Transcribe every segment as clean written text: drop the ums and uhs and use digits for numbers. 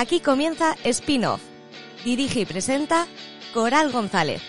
Aquí comienza Spin-Off. Dirige y presenta Coral González.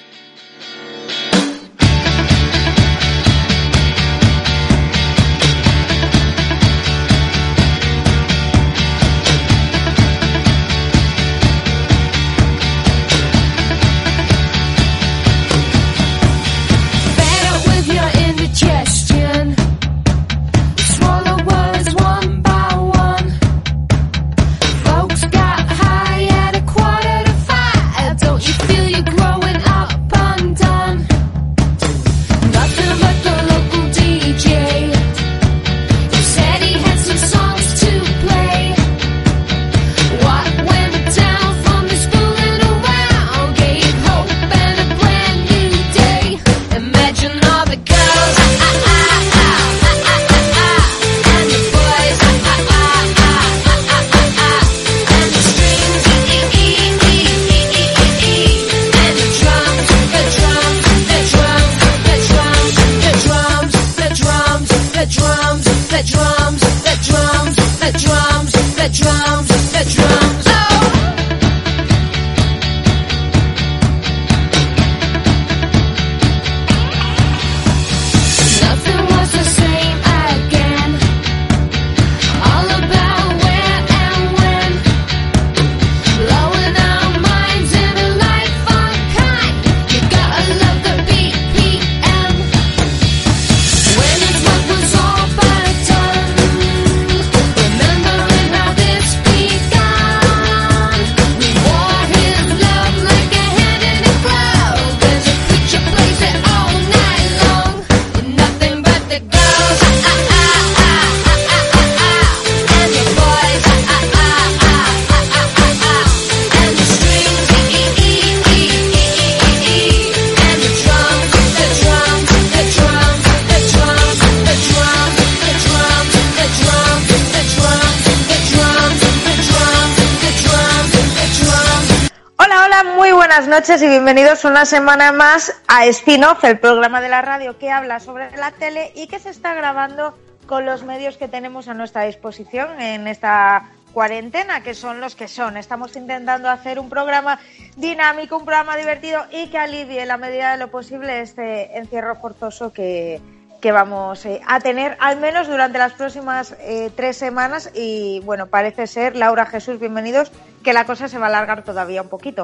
Buenas noches y bienvenidos una semana más a Spin-Off, el programa de la radio que habla sobre la tele y que se está grabando con los medios que tenemos a nuestra disposición en esta cuarentena, que son los que son. Estamos intentando hacer un programa dinámico, un programa divertido y que alivie en la medida de lo posible este encierro forzoso que vamos a tener, al menos durante las próximas 3 semanas. Y bueno, parece ser, Laura, Jesús, bienvenidos, que la cosa se va a alargar todavía un poquito.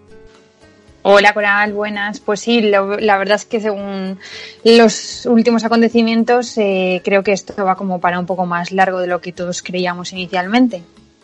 Hola Coral, buenas. Pues sí, la verdad es que según los últimos acontecimientos creo que esto va como para un poco más largo de lo que todos creíamos inicialmente.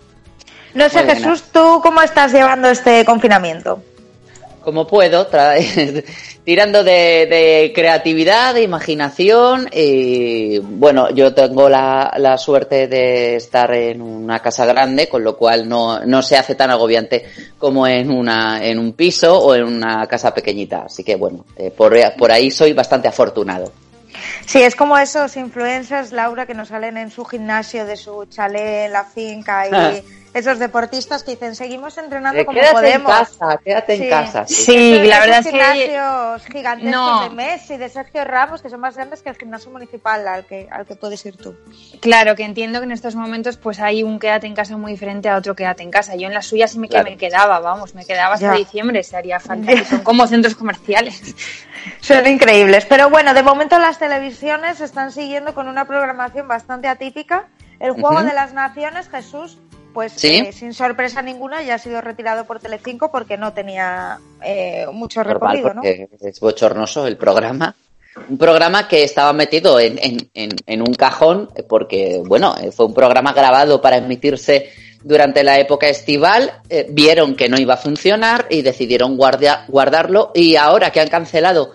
No sé, Jesús, ¿tú cómo estás llevando este confinamiento? Como puedo, tirando de creatividad, de imaginación. Y bueno, yo tengo la suerte de estar en una casa grande, con lo cual no se hace tan agobiante como en un piso o en una casa pequeñita. Así que bueno, por ahí soy bastante afortunado. Sí, es como esos influencers, Laura, que nos salen en su gimnasio de su chalet en la finca y esos deportistas que dicen, seguimos entrenando como podemos. Quédate en casa. Sí, la verdad es que gimnasios gigantescos de Messi, de Sergio Ramos, que son más grandes que el gimnasio municipal al que puedes ir tú. Claro, que entiendo que en estos momentos pues hay un quédate en casa muy diferente a otro quédate en casa. Yo en la suya sí me quedaba hasta diciembre, se haría falta. Que son como centros comerciales. Son increíbles. Pero bueno, de momento las televisiones están siguiendo con una programación bastante atípica. El Juego de las Naciones, Jesús, pues ¿sí? Sin sorpresa ninguna, ya ha sido retirado por Telecinco porque no tenía mucho recorrido, ¿no? Es bochornoso el programa. Un programa que estaba metido en un cajón porque, bueno, fue un programa grabado para emitirse durante la época estival, vieron que no iba a funcionar y decidieron guardarlo, y ahora que han cancelado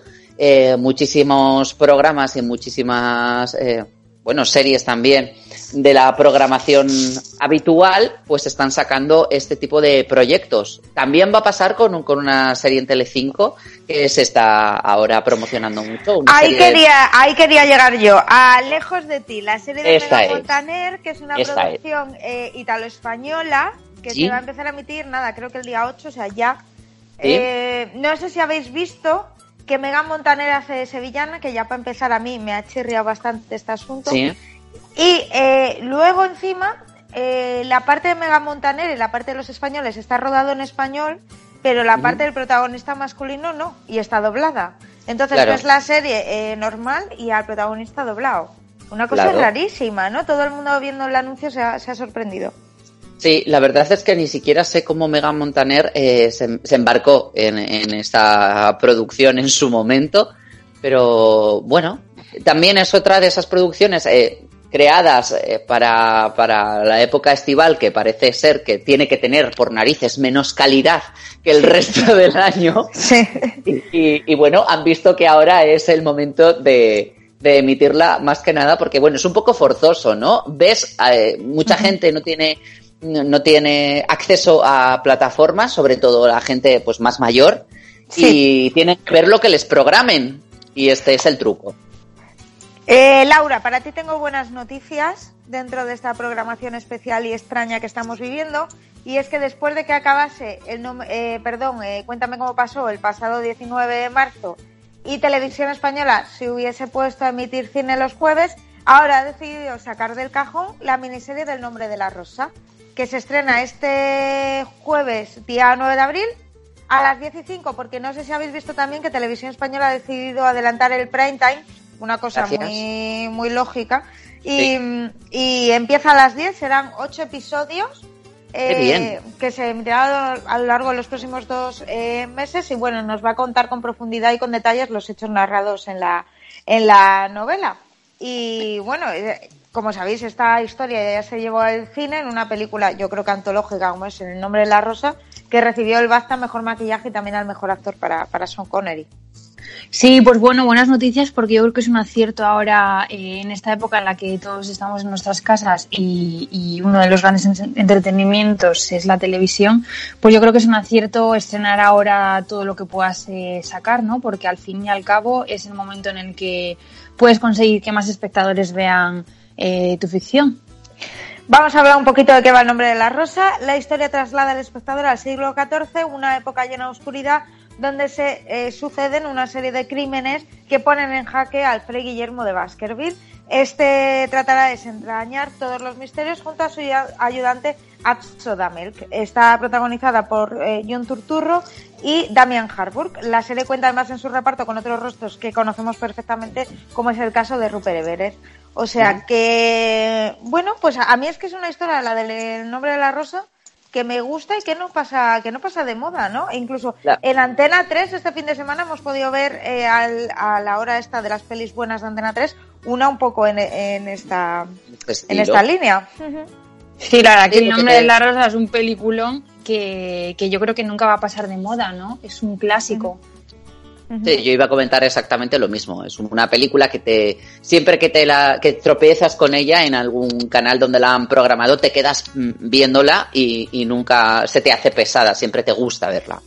muchísimos programas y muchísimas series también de la programación habitual, pues están sacando este tipo de proyectos. También va a pasar con una serie en Telecinco que se está ahora promocionando mucho. Ahí quería llegar yo, a Lejos de ti, la serie de Mega Montaner, que es una producción italo-española que se va a empezar a emitir, creo que el día 8, o sea, ya. ¿Sí? No sé si habéis visto que Mega Montaner hace de sevillana, que ya para empezar a mí me ha chirriado bastante este asunto. Sí. Y luego encima la parte de Mega Montaner y la parte de los españoles está rodado en español, pero la parte del protagonista masculino no, y está doblada. Entonces Claro. ves la serie normal y al protagonista doblado. Una cosa Claro. rarísima, ¿no? Todo el mundo viendo el anuncio se ha sorprendido. Sí, la verdad es que ni siquiera sé cómo Mega Montaner se embarcó en esta producción en su momento, pero bueno, también es otra de esas producciones creadas para la época estival, que parece ser que tiene que tener por narices menos calidad que el resto del año. Sí. Y bueno, han visto que ahora es el momento de emitirla, más que nada porque, bueno, es un poco forzoso, ¿no? Ves, mucha gente no tiene acceso a plataformas, sobre todo la gente pues más mayor, y tienen que ver lo que les programen, y este es el truco. Laura, para ti tengo buenas noticias dentro de esta programación especial y extraña que estamos viviendo, y es que después de que acabase Cuéntame cómo pasó el pasado 19 de marzo y Televisión Española se hubiese puesto a emitir cine los jueves, ahora ha decidido sacar del cajón la miniserie del Nombre de la Rosa, que se estrena este jueves, día 9 de abril, a las 10:05, porque no sé si habéis visto también que Televisión Española ha decidido adelantar el prime time, una cosa muy, muy lógica, y empieza a las 10, serán 8 episodios que se emitirán a lo largo de los próximos 2 meses, y bueno, nos va a contar con profundidad y con detalles los hechos narrados en la novela. Y bueno, como sabéis, esta historia ya se llevó al cine en una película, yo creo que antológica, como es El Nombre de la Rosa, que recibió el BAFTA Mejor Maquillaje y también al Mejor Actor para Sean Connery. Sí, pues bueno, buenas noticias, porque yo creo que es un acierto ahora en esta época en la que todos estamos en nuestras casas y uno de los grandes entretenimientos es la televisión. Pues yo creo que es un acierto estrenar ahora todo lo que puedas sacar, ¿no? Porque al fin y al cabo es el momento en el que puedes conseguir que más espectadores vean tu ficción. Vamos a hablar un poquito de qué va El Nombre de la Rosa. La historia traslada al espectador al siglo XIV, una época llena de oscuridad, donde se suceden una serie de crímenes que ponen en jaque al Fray Guillermo de Baskerville. Este tratará de desentrañar todos los misterios junto a su ayudante Atso Damelk. Está protagonizada por John Turturro y Damian Harburg. La serie cuenta además en su reparto con otros rostros que conocemos perfectamente, como es el caso de Rupert Everett. O sea que, bueno, pues a mí es que es una historia, la del Nombre de la Rosa, que me gusta y que no pasa de moda, ¿no? E incluso en Antena 3 este fin de semana hemos podido ver a la hora esta de las pelis buenas de Antena 3, una un poco en esta línea. Sí, la verdad que El Nombre de la Rosa es un peliculón que yo creo que nunca va a pasar de moda, ¿no? Es un clásico. Sí, yo iba a comentar exactamente lo mismo. Es una película que siempre que tropiezas con ella en algún canal donde la han programado, te quedas viéndola y nunca se te hace pesada, siempre te gusta verla.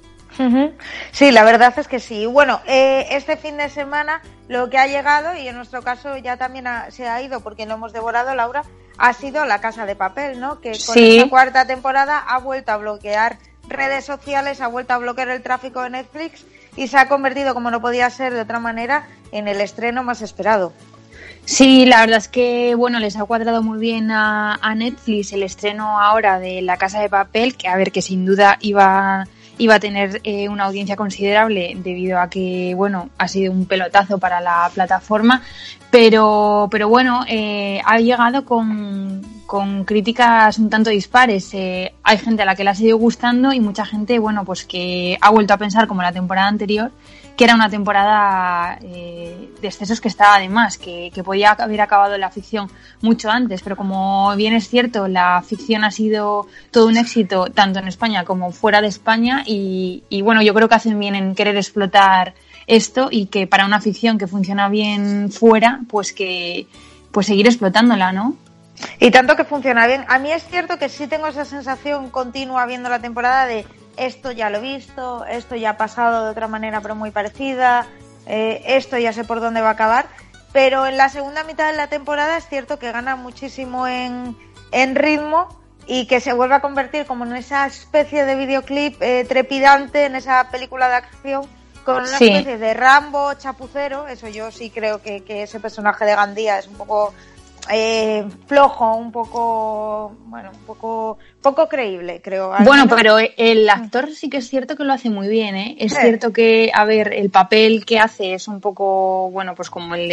Sí, la verdad es que sí. Bueno, este fin de semana lo que ha llegado, y en nuestro caso ya también se ha ido porque lo hemos devorado, Laura, ha sido La Casa de Papel, ¿no? Que con esta 4ª temporada ha vuelto a bloquear redes sociales, ha vuelto a bloquear el tráfico de Netflix y se ha convertido, como no podía ser de otra manera, en el estreno más esperado. Sí, la verdad es que bueno, les ha cuadrado muy bien a Netflix el estreno ahora de La Casa de Papel, que a ver, que sin duda iba a tener una audiencia considerable debido a que, bueno, ha sido un pelotazo para la plataforma, pero bueno, ha llegado con críticas un tanto dispares. Hay gente a la que le ha seguido gustando y mucha gente, bueno, pues que ha vuelto a pensar como la temporada anterior, que era una temporada de excesos, que estaba de más, que podía haber acabado la ficción mucho antes, pero como bien es cierto, la ficción ha sido todo un éxito tanto en España como fuera de España y bueno, yo creo que hacen bien en querer explotar esto y que para una ficción que funciona bien fuera, pues seguir explotándola, ¿no? Y tanto que funciona bien. A mí es cierto que sí tengo esa sensación continua viendo la temporada de esto ya lo he visto, esto ya ha pasado de otra manera pero muy parecida, esto ya sé por dónde va a acabar, pero en la segunda mitad de la temporada es cierto que gana muchísimo en ritmo y que se vuelve a convertir como en esa especie de videoclip trepidante, en esa película de acción con una especie de Rambo chapucero. Eso yo sí creo que ese personaje de Gandía es un poco flojo, un poco creíble, creo. Bueno, pero el actor sí que es cierto que lo hace muy bien, ¿eh? Es cierto que, a ver, el papel que hace es un poco, bueno, pues como el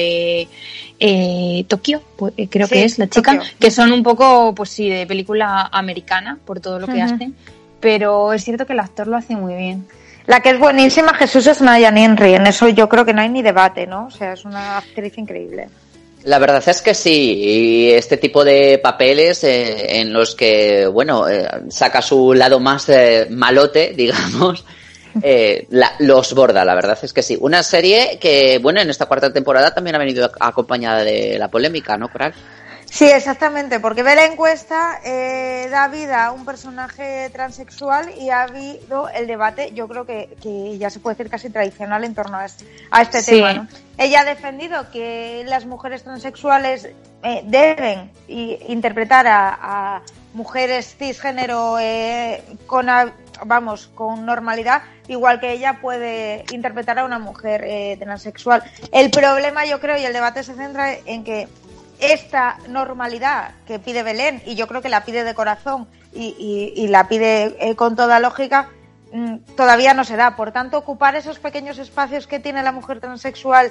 de Tokio, pues, creo que es la chica, Tokio. Que son un poco, pues sí, de película americana por todo lo que hacen, pero es cierto que el actor lo hace muy bien. La que es buenísima, Jesús, es Naya Ninri, en eso yo creo que no hay ni debate, ¿no? O sea, es una actriz increíble. La verdad es que sí, y este tipo de papeles en los que, bueno, saca su lado más malote, digamos, los borda, la verdad es que sí. Una serie que, bueno, en esta cuarta temporada también ha venido acompañada de la polémica, ¿no, Coral? Sí, exactamente, porque Belén Cuesta da vida a un personaje transexual y ha habido el debate, yo creo que ya se puede decir casi tradicional en torno a este tema, ¿no? Ella ha defendido que las mujeres transexuales deben interpretar a mujeres cisgénero con normalidad, igual que ella puede interpretar a una mujer transexual. El problema, yo creo, y el debate se centra en que esta normalidad que pide Belén, y yo creo que la pide de corazón y la pide con toda lógica, todavía no se da. Por tanto, ocupar esos pequeños espacios que tiene la mujer transexual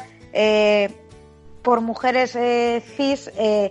por mujeres cis,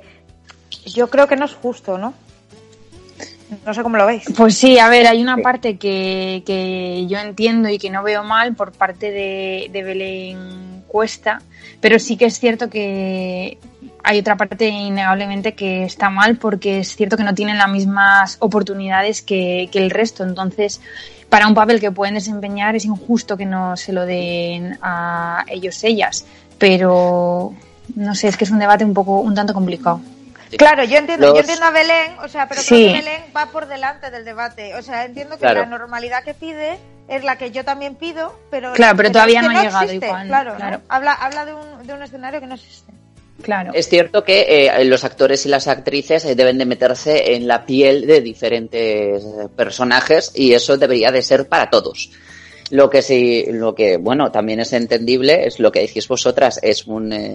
yo creo que no es justo, ¿no? No sé cómo lo veis. Pues sí, a ver, hay una parte que yo entiendo y que no veo mal por parte de Belén Cuesta, pero sí que es cierto que hay otra parte innegablemente que está mal, porque es cierto que no tienen las mismas oportunidades que el resto. Entonces, para un papel que pueden desempeñar es injusto que no se lo den a ellas. Pero no sé, es que es un debate un tanto complicado. Claro, yo entiendo a Belén, o sea, pero creo que Belén va por delante del debate. O sea, entiendo que la normalidad que pide es la que yo también pido, pero todavía no ha llegado existe, igual. Claro. ¿No? Habla de un escenario que no existe. Claro. Es cierto que los actores y las actrices deben de meterse en la piel de diferentes personajes, y eso debería de ser para todos. Lo que bueno, también es entendible es lo que decís vosotras, es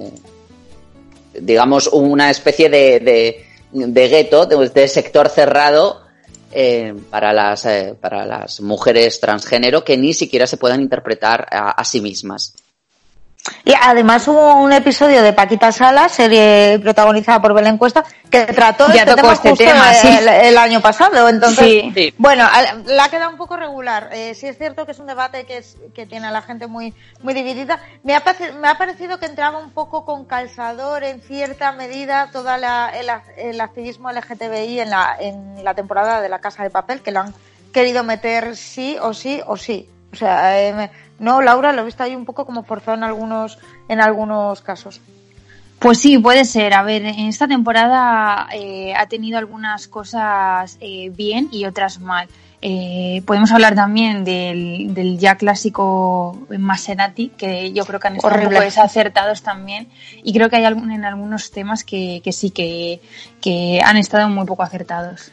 digamos una especie de gueto, de sector cerrado para las mujeres transgénero, que ni siquiera se puedan interpretar a sí mismas. Y además hubo un episodio de Paquita Salas, serie protagonizada por Belén Cuesta, que trató este tema justo el año pasado. Entonces, sí. Bueno, la ha quedado un poco regular. Sí es cierto que es un debate que tiene a la gente muy dividida. Me ha parecido que entraba un poco con calzador en cierta medida todo el activismo LGTBI en la temporada de La Casa de Papel, que lo han querido meter sí o sí o sí. O sea, no, Laura, lo he visto ahí un poco como forzado en algunos casos. Pues sí, puede ser. A ver, en esta temporada ha tenido algunas cosas bien y otras mal. Podemos hablar también del ya clásico Maserati, que yo creo que han estado un poco desacertados también, y creo que hay en algunos temas que sí que han estado muy poco acertados.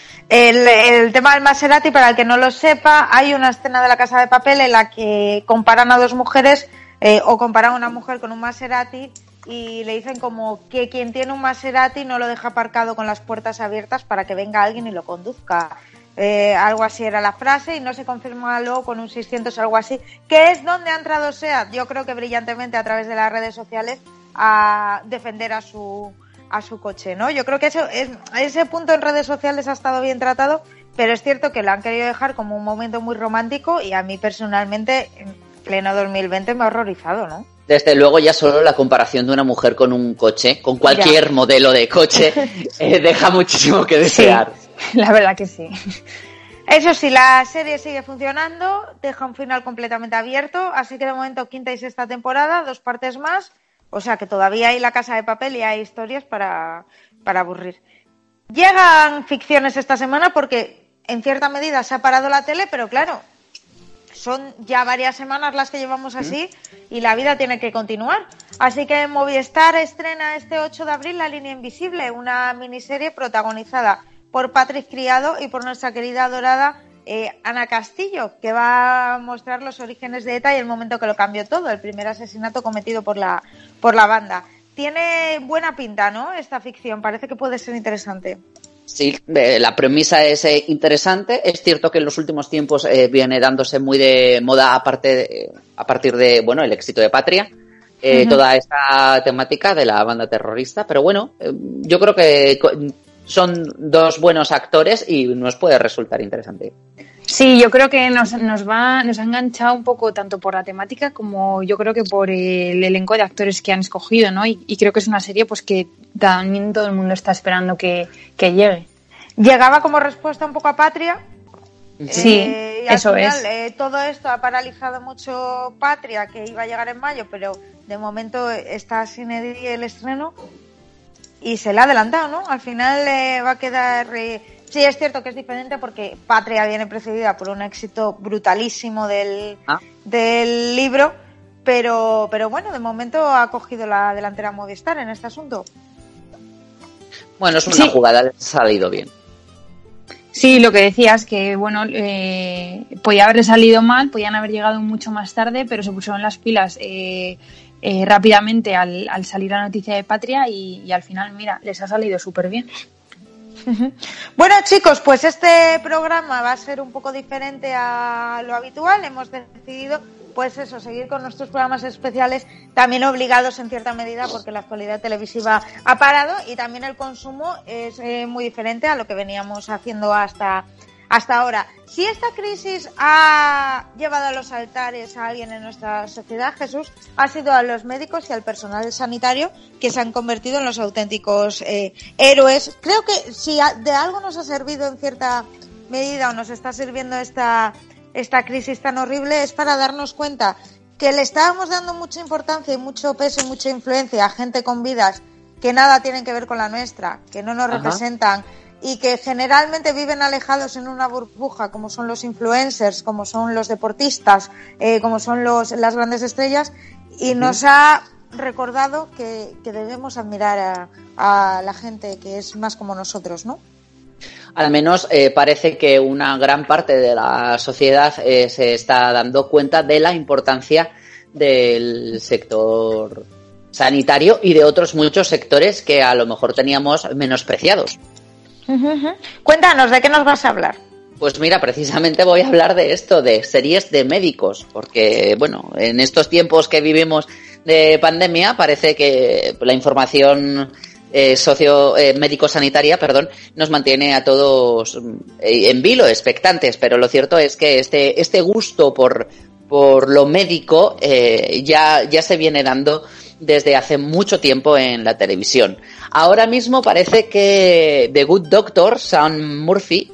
El tema del Maserati, para el que no lo sepa, hay una escena de La Casa de Papel en la que comparan a dos mujeres o comparan a una mujer con un Maserati y le dicen como que quien tiene un Maserati no lo deja aparcado con las puertas abiertas para que venga alguien y lo conduzca. Algo así era la frase, y no se confirma luego con un 600, algo así, que es donde ha entrado SEAT, yo creo que brillantemente a través de las redes sociales, a defender a su coche, ¿no? Yo creo que ese punto en redes sociales ha estado bien tratado, pero es cierto que lo han querido dejar como un momento muy romántico, y a mí personalmente en pleno 2020 me ha horrorizado, ¿no? Desde luego, ya solo la comparación de una mujer con un coche, con cualquier modelo de coche, deja muchísimo que desear. Sí, la verdad que sí. Eso sí, la serie sigue funcionando, deja un final completamente abierto, así que de momento quinta y sexta temporada, 2 partes más. O sea que todavía hay La Casa de Papel y hay historias para aburrir. Llegan ficciones esta semana porque en cierta medida se ha parado la tele, pero claro, son ya varias semanas las que llevamos así y la vida tiene que continuar. Así que Movistar estrena este 8 de abril La Línea Invisible, una miniserie protagonizada por Patrick Criado y por nuestra querida adorada Ana Castillo, que va a mostrar los orígenes de ETA y el momento que lo cambió todo, el primer asesinato cometido por la banda. tiene buena pinta, ¿no? Esta ficción, parece que puede ser interesante. Sí, la premisa es interesante. Es cierto que en los últimos tiempos viene dándose muy de moda a partir de, bueno, el éxito de Patria, toda esta temática de la banda terrorista. Pero bueno, yo creo que son dos buenos actores y nos puede resultar interesante. Sí, yo creo que nos ha enganchado un poco tanto por la temática como yo creo que por el elenco de actores que han escogido, ¿no? Y creo que es una serie pues que también todo el mundo está esperando que llegue. Llegaba como respuesta un poco a Patria. Sí, y al eso final, es. Todo esto ha paralizado mucho Patria, que iba a llegar en mayo, pero de momento está sin el estreno y se le ha adelantado, ¿no? Al final va a quedar... Sí, es cierto que es diferente porque Patria viene precedida por un éxito brutalísimo del libro, pero bueno, de momento ha cogido la delantera Movistar en este asunto. Bueno, es una jugada, les ha salido bien. Sí, lo que decías, que bueno, podía haberle salido mal, podían haber llegado mucho más tarde, pero se pusieron las pilas rápidamente al salir la noticia de Patria y al final, mira, les ha salido súper bien. Bueno, chicos, pues este programa va a ser un poco diferente a lo habitual. Hemos decidido, pues eso, seguir con nuestros programas especiales, también obligados en cierta medida porque la actualidad televisiva ha parado y también el consumo es muy diferente a lo que veníamos haciendo hasta ahora. Si esta crisis ha llevado a los altares a alguien en nuestra sociedad, Jesús, ha sido a los médicos y al personal sanitario, que se han convertido en los auténticos héroes. Creo que si de algo nos ha servido en cierta medida o nos está sirviendo esta crisis tan horrible, es para darnos cuenta que le estábamos dando mucha importancia y mucho peso y mucha influencia a gente con vidas que nada tienen que ver con la nuestra, que no nos representan, y que generalmente viven alejados en una burbuja, como son los influencers, como son los deportistas, como son las grandes estrellas, y nos ha recordado que debemos admirar a la gente que es más como nosotros, ¿no? Al menos parece que una gran parte de la sociedad se está dando cuenta de la importancia del sector sanitario y de otros muchos sectores que a lo mejor teníamos menospreciados. Cuéntanos, ¿de qué nos vas a hablar? Pues mira, precisamente voy a hablar de esto, de series de médicos, porque bueno, en estos tiempos que vivimos de pandemia parece que la información médico-sanitaria, nos mantiene a todos en vilo, expectantes, pero lo cierto es que este gusto por lo médico ya se viene dando desde hace mucho tiempo en la televisión. Ahora mismo parece que The Good Doctor, Sean Murphy,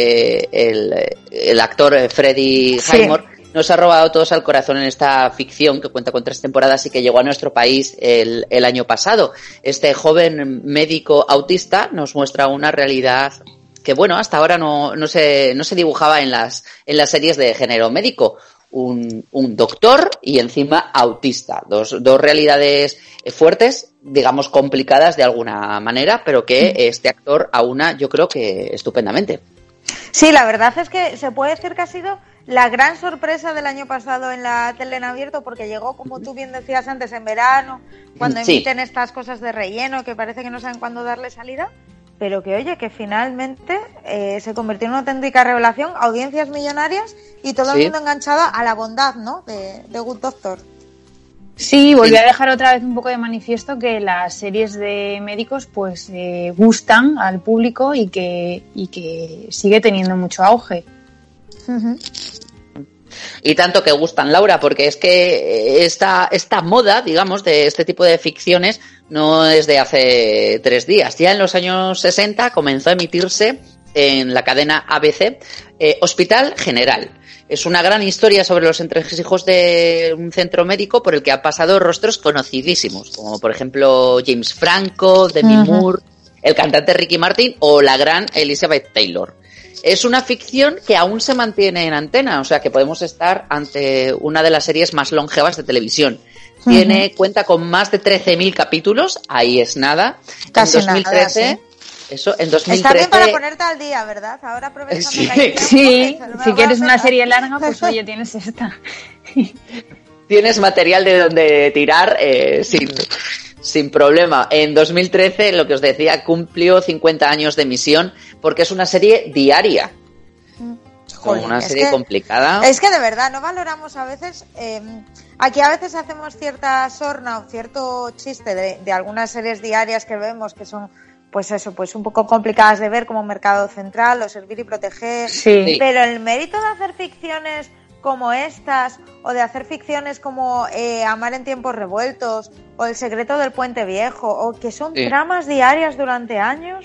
el actor Freddie Highmore, nos ha robado todos al corazón en esta ficción que cuenta con 3 temporadas y que llegó a nuestro país el año pasado. Este joven médico autista nos muestra una realidad que, bueno, hasta ahora no se dibujaba en las series de género médico. Un doctor y encima autista. Dos realidades fuertes, digamos complicadas de alguna manera, pero que este actor aúna, yo creo que estupendamente. Sí, la verdad es que se puede decir que ha sido la gran sorpresa del año pasado en la tele en abierto, porque llegó, como tú bien decías antes, en verano, cuando emiten estas cosas de relleno que parece que no saben cuándo darle salida, pero que oye, que finalmente se convirtió en una auténtica revelación, audiencias millonarias y todo el mundo enganchado a la bondad, ¿no?, de Good Doctor. Sí, volví a dejar otra vez un poco de manifiesto que las series de médicos pues gustan al público y que sigue teniendo mucho auge. Y tanto que gustan, Laura, porque es que esta moda, digamos, de este tipo de ficciones no es de hace 3 días. Ya en los años 60 comenzó a emitirse en la cadena ABC Hospital General. Es una gran historia sobre los entresijos de un centro médico por el que han pasado rostros conocidísimos, como por ejemplo James Franco, Demi Moore, el cantante Ricky Martin o la gran Elizabeth Taylor. Es una ficción que aún se mantiene en antena, o sea que podemos estar ante una de las series más longevas de televisión. Cuenta con más de 13.000 capítulos, ahí es nada. Casi en 2013, nada, sí. Eso, en 2013... Está bien para ponerte al día, ¿verdad? Ahora aprovechando la idea, sí, si quieres una serie larga, pues oye, tienes esta. Tienes material de donde tirar sin problema. En 2013, lo que os decía, cumplió 50 años de emisión porque es una serie diaria. Joder, una serie complicada. Es que de verdad no valoramos a veces. Aquí a veces hacemos cierta sorna o cierto chiste de algunas series diarias que vemos que son, pues eso, pues un poco complicadas de ver, como Mercado Central o Servir y Proteger. Sí. Pero el mérito de hacer ficciones como estas, o de hacer ficciones como Amar en tiempos revueltos, o El secreto del puente viejo, o que son tramas diarias durante años.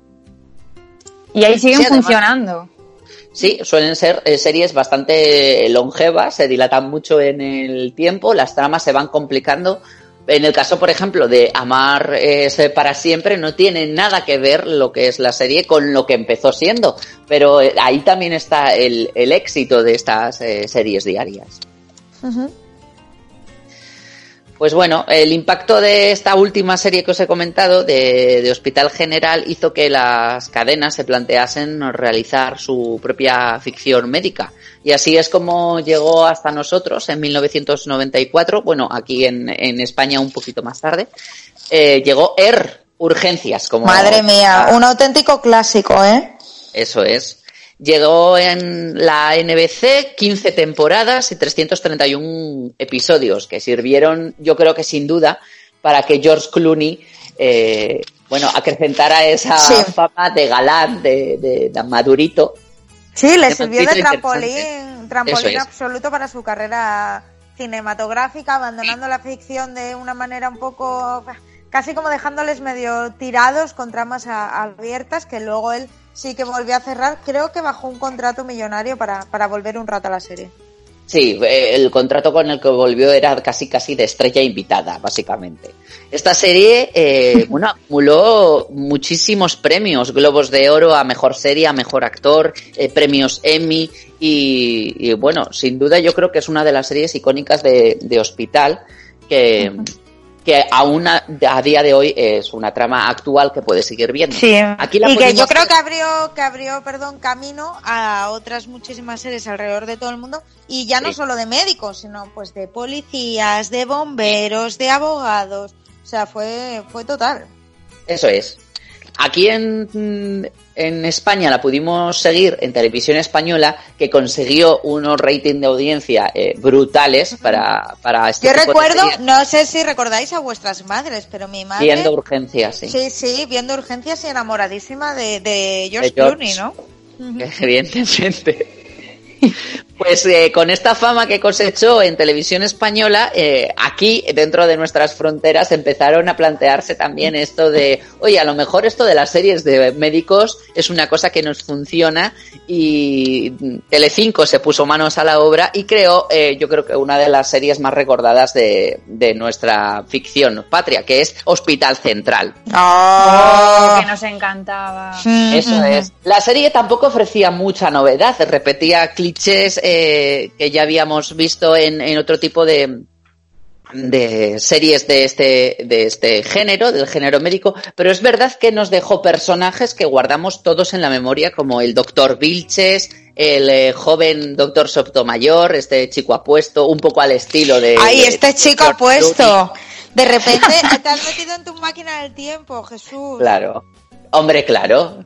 Y ahí siguen funcionando. Sí, suelen ser series bastante longevas, se dilatan mucho en el tiempo, las tramas se van complicando. En el caso, por ejemplo, de Amar es para siempre, no tiene nada que ver lo que es la serie con lo que empezó siendo, pero ahí también está el éxito de estas series diarias. Uh-huh. Pues bueno, el impacto de esta última serie que os he comentado, de Hospital General, hizo que las cadenas se planteasen realizar su propia ficción médica. Y así es como llegó hasta nosotros en 1994, bueno, aquí en España un poquito más tarde, llegó Urgencias. Como Madre mía, un auténtico clásico, ¿eh? Eso es. Llegó en la NBC 15 temporadas y 331 episodios que sirvieron, yo creo que sin duda, para que George Clooney, acrecentara esa fama de galán, de madurito. Sí, le sirvió de trampolín absoluto para su carrera cinematográfica, abandonando la ficción de una manera un poco, casi como dejándoles medio tirados con tramas abiertas, que luego él sí que volvió a cerrar, creo que bajo un contrato millonario para volver un rato a la serie. Sí, el contrato con el que volvió era casi de estrella invitada, básicamente. Esta serie, acumuló muchísimos premios, Globos de Oro a Mejor Serie, a Mejor Actor, premios Emmy y bueno, sin duda yo creo que es una de las series icónicas de Hospital que aún a día de hoy es una trama actual que puedes seguir viendo. Sí, aquí y que yo creo que abrió camino a otras muchísimas series alrededor de todo el mundo, y ya no solo de médicos, sino pues de policías, de bomberos, de abogados, o sea, fue total. Eso es. Aquí en España la pudimos seguir en Televisión Española, que consiguió unos ratings de audiencia brutales para este Yo tipo recuerdo, de series. No sé si recordáis a vuestras madres, pero mi madre... Viendo Urgencias, sí. Sí, viendo Urgencias y enamoradísima de George Clooney, ¿no? Evidentemente. Pues con esta fama que cosechó en Televisión Española, aquí dentro de nuestras fronteras empezaron a plantearse también esto de, oye, a lo mejor esto de las series de médicos es una cosa que nos funciona, y Telecinco se puso manos a la obra y creó, yo creo que una de las series más recordadas de nuestra ficción patria, que es Hospital Central. Que nos encantaba. Eso es. La serie tampoco ofrecía mucha novedad, repetía clichés que ya habíamos visto en otro tipo de series de este género, del género médico, pero es verdad que nos dejó personajes que guardamos todos en la memoria, como el doctor Vilches, el joven doctor Sotomayor, este chico apuesto, un poco al estilo de... ¡Ay, este chico apuesto! De repente te has metido en tu máquina del tiempo, Jesús. Claro. Hombre, claro.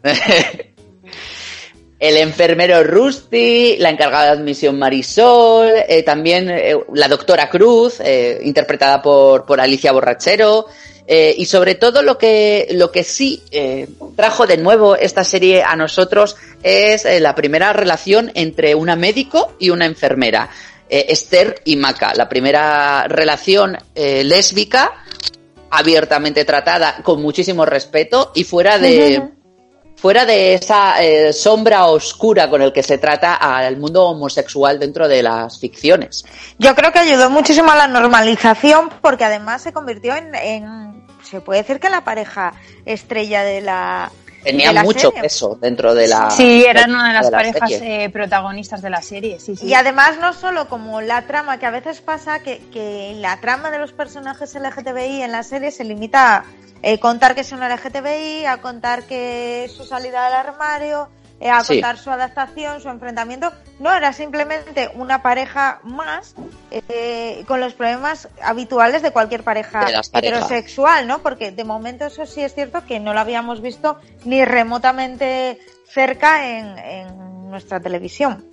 El enfermero Rusty, la encargada de admisión Marisol, también la doctora Cruz, interpretada por Alicia Borrachero, y sobre todo lo que sí trajo de nuevo esta serie a nosotros es la primera relación entre una médico y una enfermera, Esther y Maca, la primera relación lésbica, abiertamente tratada, con muchísimo respeto y fuera de esa sombra oscura con el que se trata al mundo homosexual dentro de las ficciones. Yo creo que ayudó muchísimo a la normalización, porque además se convirtió en se puede decir que la pareja estrella de la Tenía mucho serie. Peso dentro de la... Sí, eran una de las parejas protagonistas de la serie, sí. Y además no solo como la trama, que a veces pasa que la trama de los personajes LGTBI en la serie se limita a contar que es un LGTBI, a contar que es su salida del armario, a contar su adaptación, su enfrentamiento. No, era simplemente una pareja más con los problemas habituales de cualquier pareja heterosexual, ¿no? Porque de momento eso sí es cierto que no lo habíamos visto ni remotamente cerca en nuestra televisión.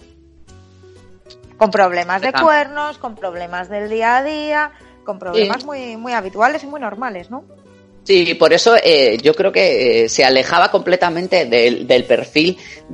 Con problemas de cuernos, con problemas del día a día, con problemas muy, muy habituales y muy normales, ¿no? Sí, por eso yo creo que se alejaba completamente del perfil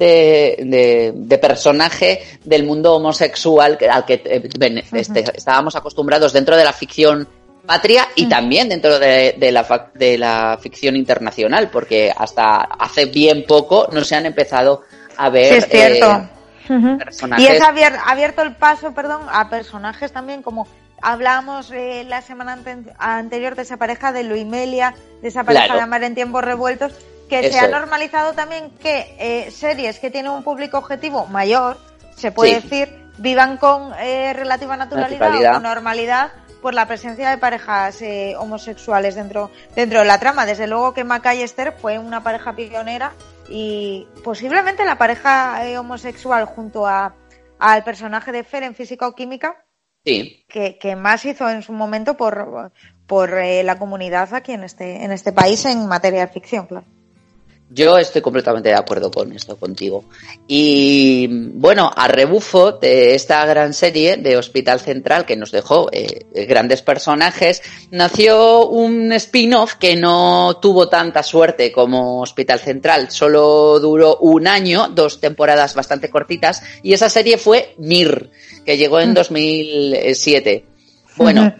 de personaje del mundo homosexual al que estábamos acostumbrados dentro de la ficción patria y también dentro de la ficción internacional, porque hasta hace bien poco no se han empezado a ver... Sí, es cierto. Personajes. Y es abierto el paso, a personajes también como... Hablábamos la semana anterior de esa pareja de Luimelia, de esa pareja de Amar en tiempos revueltos, que se ha normalizado también que series que tienen un público objetivo mayor, se puede decir, vivan con relativa naturalidad o con normalidad por la presencia de parejas homosexuales dentro de la trama. Desde luego que Maca y Esther fue una pareja pionera y posiblemente la pareja homosexual junto al personaje de Fer en Física o Química, sí, que más hizo en su momento por la comunidad aquí en este país en materia de ficción, claro. Yo estoy completamente de acuerdo con esto contigo. Y bueno, a rebufo de esta gran serie de Hospital Central que nos dejó grandes personajes, nació un spin-off que no tuvo tanta suerte como Hospital Central. Solo duró un año, 2 temporadas bastante cortitas, y esa serie fue Mir, que llegó en 2007. Bueno...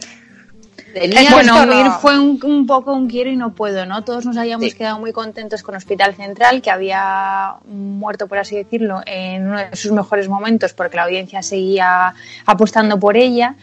Mir fue un poco un quiero y no puedo, ¿no? Todos nos habíamos quedado muy contentos con Hospital Central, que había muerto, por así decirlo, en uno de sus mejores momentos, porque la audiencia seguía apostando por ella.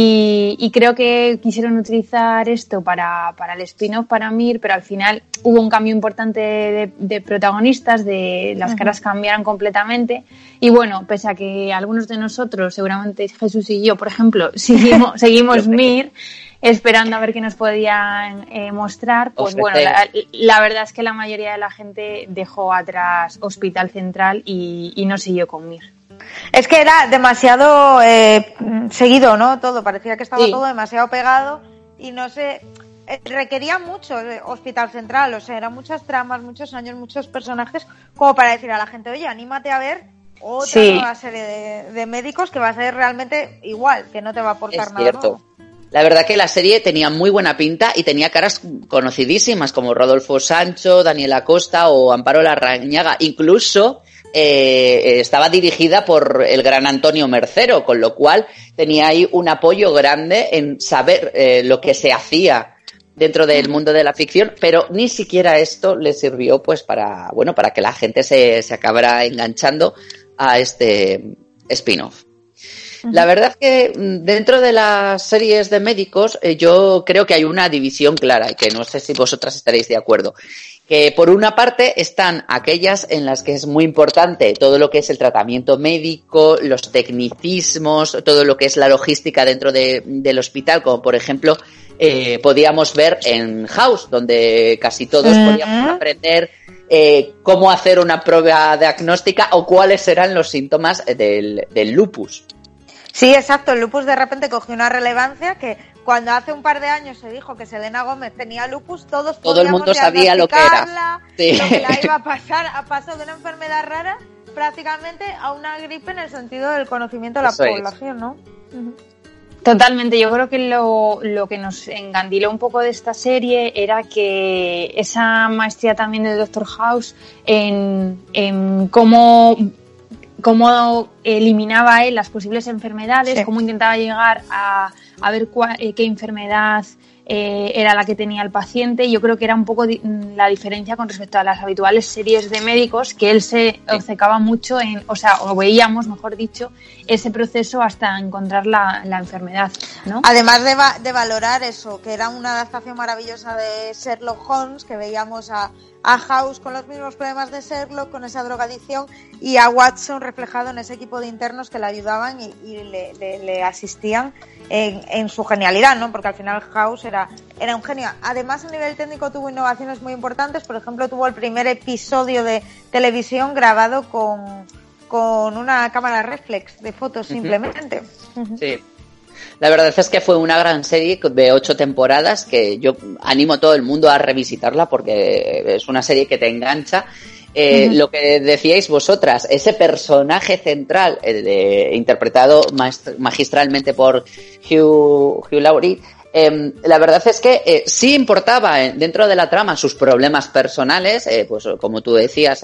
Y creo que quisieron utilizar esto para el spin-off, para Mir, pero al final hubo un cambio importante de protagonistas, las caras cambiaron completamente. Y bueno, pese a que algunos de nosotros, seguramente Jesús y yo, por ejemplo, seguimos Mir, esperando a ver qué nos podían mostrar, pues bueno, la verdad es que la mayoría de la gente dejó atrás Hospital Central y no siguió con Mir. Es que era demasiado seguido, ¿no? Todo, parecía que estaba todo demasiado pegado y no sé, requería mucho Hospital Central, o sea, eran muchas tramas, muchos años, muchos personajes, como para decir a la gente, oye, anímate a ver otra nueva serie de médicos que va a ser realmente igual, que no te va a aportar nada nuevo. La verdad que la serie tenía muy buena pinta y tenía caras conocidísimas como Rodolfo Sancho, Daniela Costa o Amparo Larrañaga. Incluso estaba dirigida por el gran Antonio Mercero, con lo cual tenía ahí un apoyo grande en saber lo que se hacía dentro del mundo de la ficción, pero ni siquiera esto le sirvió pues para que la gente se acabara enganchando a este spin-off. La verdad es que dentro de las series de médicos yo creo que hay una división clara y que no sé si vosotras estaréis de acuerdo. Que por una parte están aquellas en las que es muy importante todo lo que es el tratamiento médico, los tecnicismos, todo lo que es la logística dentro del hospital, como por ejemplo podíamos ver en House, donde casi todos podíamos aprender cómo hacer una prueba diagnóstica o cuáles eran los síntomas del lupus. Sí, exacto, el lupus de repente cogió una relevancia que cuando hace un par de años se dijo que Selena Gómez tenía lupus, todo el mundo sabía lo que era. Sí. Lo que la iba a pasar, ha pasado de una enfermedad rara prácticamente a una gripe en el sentido del conocimiento de la población, ¿no? Totalmente, yo creo que lo que nos engandiló un poco de esta serie era que esa maestría también de Dr. House en cómo eliminaba él las posibles enfermedades, cómo intentaba llegar a ver qué enfermedad era la que tenía el paciente. Yo creo que era un poco la diferencia con respecto a las habituales series de médicos, que él se obcecaba mucho o veíamos, mejor dicho, ese proceso hasta encontrar la enfermedad, ¿no? Además de valorar eso, que era una adaptación maravillosa de Sherlock Holmes, que veíamos a House con los mismos problemas de Sherlock, con esa drogadicción, y a Watson reflejado en ese equipo de internos que le ayudaban y le asistían en su genialidad, ¿no? Porque al final House era era un genio. Además, a nivel técnico tuvo innovaciones muy importantes. Por ejemplo, tuvo el primer episodio de televisión grabado con una cámara reflex de fotos simplemente. Sí. La verdad es que fue una gran serie de 8 temporadas que yo animo a todo el mundo a revisitarla porque es una serie que te engancha. Lo que decíais vosotras, ese personaje central, interpretado magistralmente por Hugh Laurie, la verdad es que sí importaba dentro de la trama sus problemas personales, pues como tú decías,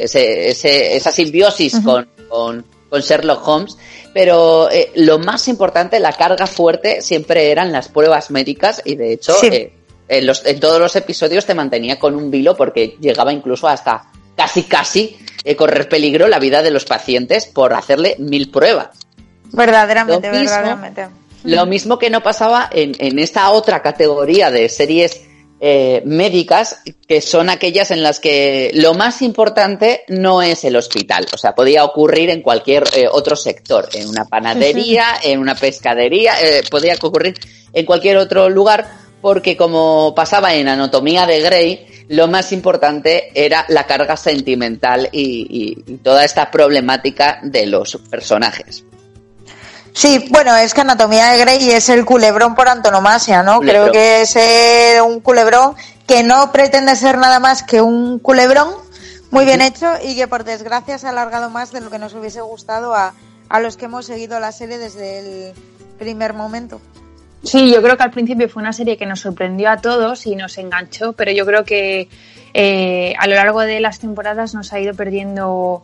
esa simbiosis con Sherlock Holmes, pero lo más importante, la carga fuerte, siempre eran las pruebas médicas y de hecho en todos los episodios te mantenía con un vilo porque llegaba incluso hasta casi correr peligro la vida de los pacientes por hacerle 1000 pruebas. Verdaderamente. Lo mismo que no pasaba en esta otra categoría de series médicas, que son aquellas en las que lo más importante no es el hospital. O sea, podía ocurrir en cualquier otro sector, en una panadería, en una pescadería, podía ocurrir en cualquier otro lugar, porque como pasaba en Anatomía de Grey, lo más importante era la carga sentimental y toda esta problemática de los personajes. Sí, bueno, es que Anatomía de Grey es el culebrón por antonomasia, ¿no? Culebrón. Creo que es un culebrón que no pretende ser nada más que un culebrón muy bien hecho y que por desgracia se ha alargado más de lo que nos hubiese gustado a los que hemos seguido la serie desde el primer momento. Sí, yo creo que al principio fue una serie que nos sorprendió a todos y nos enganchó, pero yo creo que a lo largo de las temporadas nos ha ido perdiendo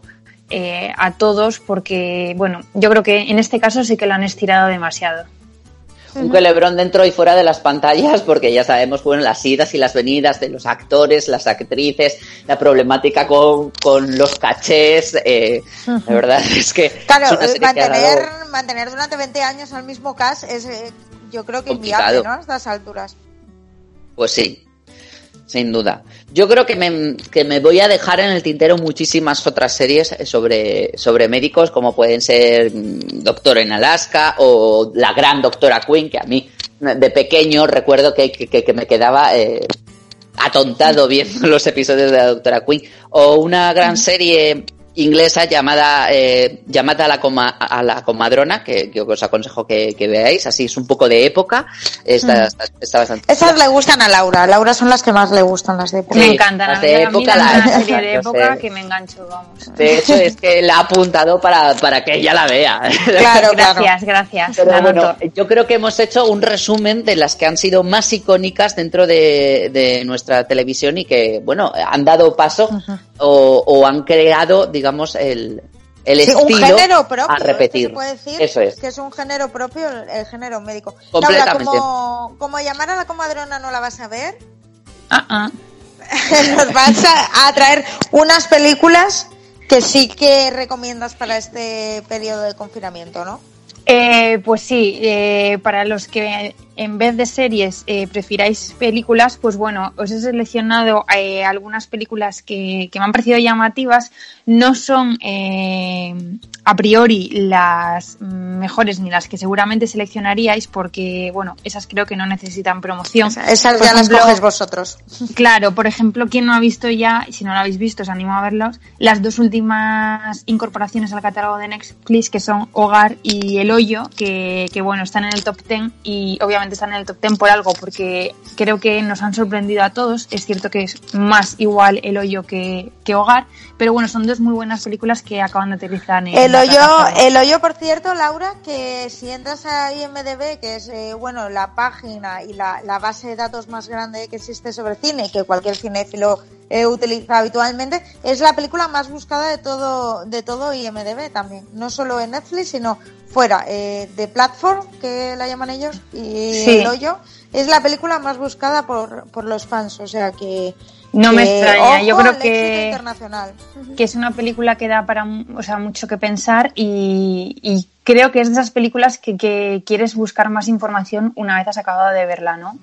a todos porque, bueno, yo creo que en este caso sí que lo han estirado demasiado. Un culebrón dentro y fuera de las pantallas, porque ya sabemos, bueno, las idas y las venidas de los actores, las actrices, la problemática con los cachés, la verdad es que... Claro, mantener durante 20 años al mismo cast es, yo creo que inviable, ¿no? A estas alturas. Pues sí, sin duda. Yo creo que me voy a dejar en el tintero muchísimas otras series sobre médicos, como pueden ser Doctor en Alaska o La Gran Doctora Quinn, que a mí de pequeño recuerdo que me quedaba atontado viendo los episodios de la Doctora Quinn, o una gran serie inglesa llamada Llamada a la comadrona, que os aconsejo que veáis, así es un poco de época. Está bastante... Esas le gustan a Laura. Laura son las que más le gustan, las de época. Me encantan, las de época, una serie de época que me engancho, vamos. De hecho, es que la ha apuntado para que ella la vea. Claro, gracias. Pero bueno, yo creo que hemos hecho un resumen de las que han sido más icónicas dentro de nuestra televisión y que, bueno, han dado paso o han creado, digamos, el estilo un género propio, a repetir. Se puede decir. Eso es. Que es un género propio, el género médico. Completamente. Laura, como Llamar a la comadrona no la vas a ver, nos vas a traer unas películas que sí que recomiendas para este periodo de confinamiento, ¿no? Pues sí, para los que en vez de series prefiráis películas, pues bueno, os he seleccionado algunas películas que me han parecido llamativas. No son a priori las mejores ni las que seguramente seleccionaríais porque, bueno, esas creo que no necesitan promoción. Esas ya las coges vosotros. Claro, por ejemplo, quien no ha visto ya, y si no lo habéis visto os animo a verlos, las dos últimas incorporaciones al catálogo de Netflix, que son Hogar y El Hoyo, que bueno, están en el top 10 y obviamente están en el top 10 por algo, porque creo que nos han sorprendido a todos. Es cierto que es más igual El Hoyo que Hogar, pero bueno, son dos muy buenas películas que acaban de aterrizar en El Hoyo, por cierto, Laura, que si entras a IMDb, que es bueno, la página y la base de datos más grande que existe sobre cine, que cualquier cinéfilo utiliza habitualmente, es la película más buscada de todo IMDb también, no solo en Netflix, sino fuera de Platform, que la llaman ellos, y sí. El Hoyo es la película más buscada por los fans, o sea que no me extraña. Yo creo que es una película que da para, o sea, mucho que pensar y creo que es de esas películas que quieres buscar más información una vez has acabado de verla, ¿no?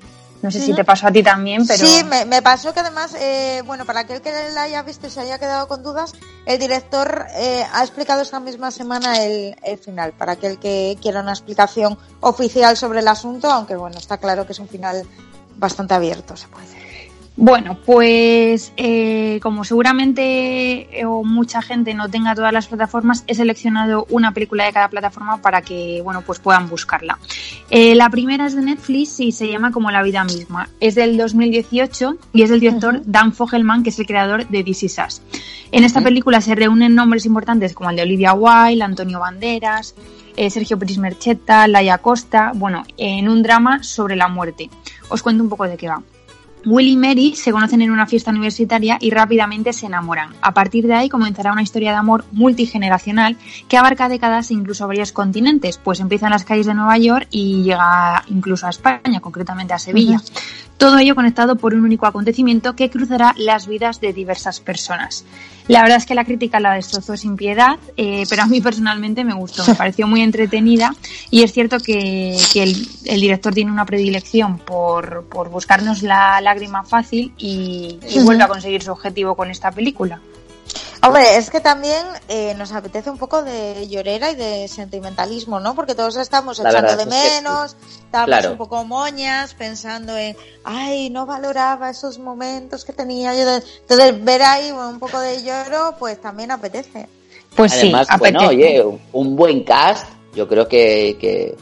No sé si te pasó a ti también, pero... Sí, me pasó que además, para aquel que la haya visto y se haya quedado con dudas, el director ha explicado esta misma semana el final, para aquel que quiera una explicación oficial sobre el asunto, aunque bueno, está claro que es un final bastante abierto, se puede decir. Bueno, pues como seguramente o mucha gente no tenga todas las plataformas, he seleccionado una película de cada plataforma para que pues puedan buscarla. La primera es de Netflix y se llama Como la vida misma. Es del 2018 y es del director Dan Fogelman, que es el creador de This Is Us. En esta película se reúnen nombres importantes como el de Olivia Wilde, Antonio Banderas, Sergio Prismerchetta, Laia Costa, en un drama sobre la muerte. Os cuento un poco de qué va. Will y Mary se conocen en una fiesta universitaria y rápidamente se enamoran. A partir de ahí comenzará una historia de amor multigeneracional que abarca décadas e incluso varios continentes, pues empieza en las calles de Nueva York y llega incluso a España, concretamente a Sevilla. Todo ello conectado por un único acontecimiento que cruzará las vidas de diversas personas. La verdad es que la crítica la destrozó sin piedad, pero a mí personalmente me gustó, me pareció muy entretenida y es cierto que el director tiene una predilección por buscarnos la lágrima fácil y vuelve a conseguir su objetivo con esta película. Hombre, es que también nos apetece un poco de llorera y de sentimentalismo, ¿no? Porque todos estamos echando de menos, estamos un poco moñas, pensando en, no valoraba esos momentos que tenía yo. Entonces, ver ahí un poco de lloro, pues también apetece. Pues además, sí, apetece. Oye, un buen cast, yo creo que...